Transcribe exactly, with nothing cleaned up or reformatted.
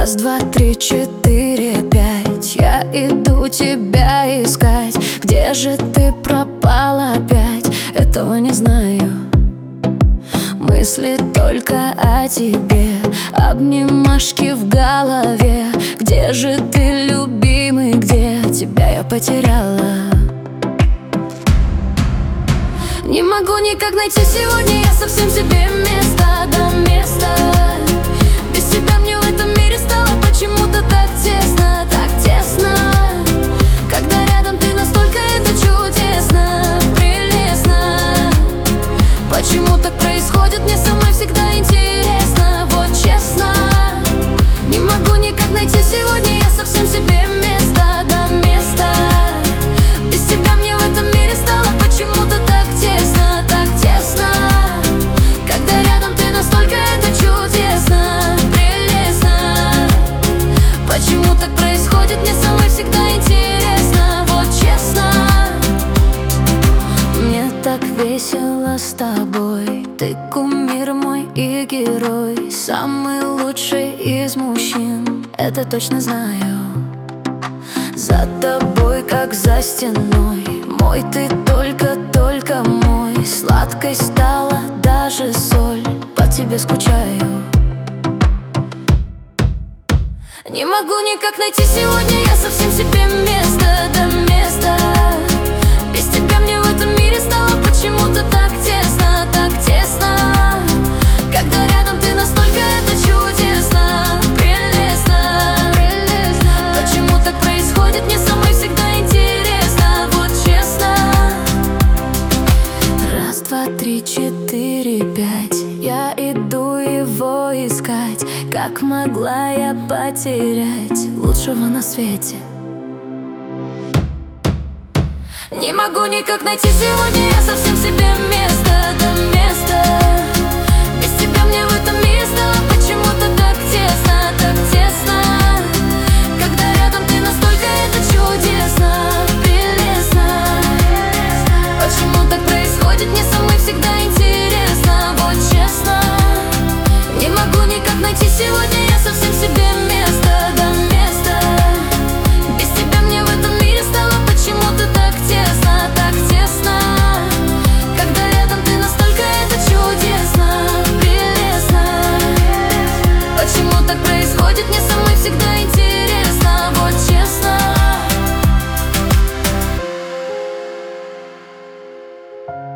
Раз, два, три, четыре, пять. Я иду тебя искать. Где же ты пропала опять? Этого не знаю. Мысли только о тебе, обнимашки в голове. Где же ты, любимый, где? Тебя я потеряла. Не могу никак найти сегодня я совсем себе место, да место. Без тебя мне в этом мире стало почему-то так тесно, так тесно. Когда рядом ты, настолько это чудесно, прелестно. Почему так происходит, мне самой всегда интересно, вот честно. Не могу никак найти сегодня я совсем себе место, да место. Без тебя мне в этом мире стало почему-то так тесно, так тесно. Когда рядом ты, настолько это чудесно, прелестно. Почему так происходит, мне самой всегда интересно, вот честно. Мне так весело с тобой. Ты кумир мой и герой, самый лучший из мужчин, это точно знаю. За тобой, как за стеной, мой ты только-только мой. Сладкой стала даже соль, по тебе скучаю. Не могу никак найти сегодня я совсем себе место, да место. Без тебя мне в этом мире стало почему-то так тесно, так тесно. Когда рядом ты, настолько это чудесно, прелестно, прелестно. Почему так происходит, мне самой всегда интересно, вот честно. Раз, два, три, четыре, пять. Я иду его искать. Как могла я потерять лучшего на свете? Не могу никак найти сегодня я совсем себе место, да место. Без тебя мне в этом мире стало почему-то так тесно, так тесно. Когда рядом ты, настолько это чудесно, прелестно. Почему так происходит, мне самой всегда интересно, вот честно. Не могу никак найти сегодня я совсем себе место, да место. Без тебя мне в этом мире стало почему-то так тесно, так тесно. Когда рядом ты, настолько это чудесно, прелестно. Почему так происходит, мне самой всегда интересно, вот честно.